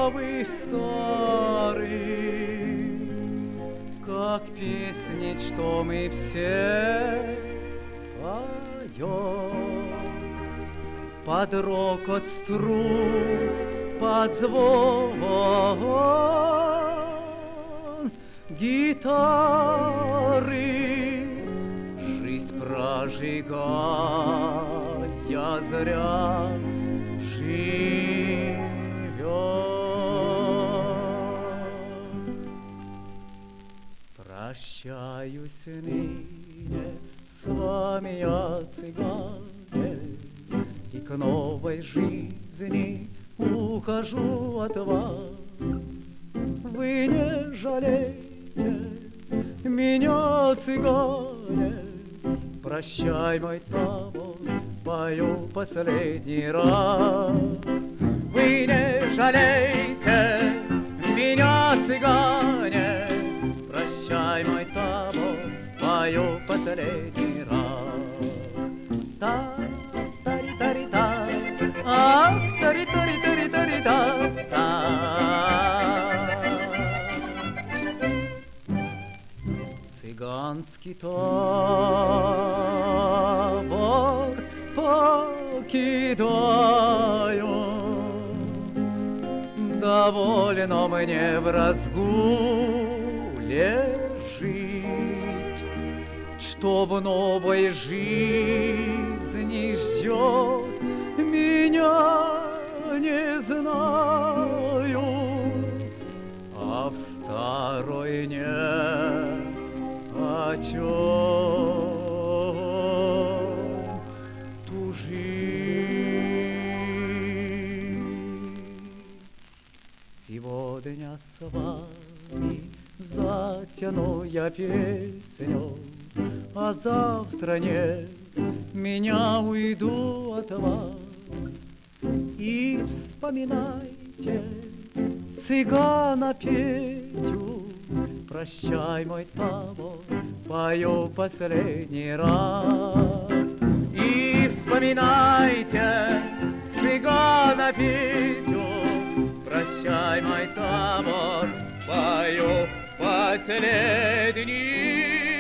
новый, старый, как песни, что мы все поем. Под рокот струн, под звон гитары, жизнь прожигая зря живет. Прощаюсь ныне с вами, я, цыгане, и к новой жизни ухожу от вас. Вы не жалейте меня, цыгане, прощай, мой табор, пою последний раз. Вы не жалейте меня, цыгане, прощай, мой табор, пою последний раз. Та-тари-тари-та, ах, тари-тари-тари-тари-та. Цыганский табор покидаю, довольно мне в разгуле жить, что в новой жизни ждет меня, не знаю, а в старой нет о чем тужить. Сегодня с вами затяну я песню, а завтра нет, меня уйду от вас. И вспоминайте цыгана Петю, прощай, мой табор, пою последний раз. И вспоминайте цыгана Петю, прощай, мой табор, пою последний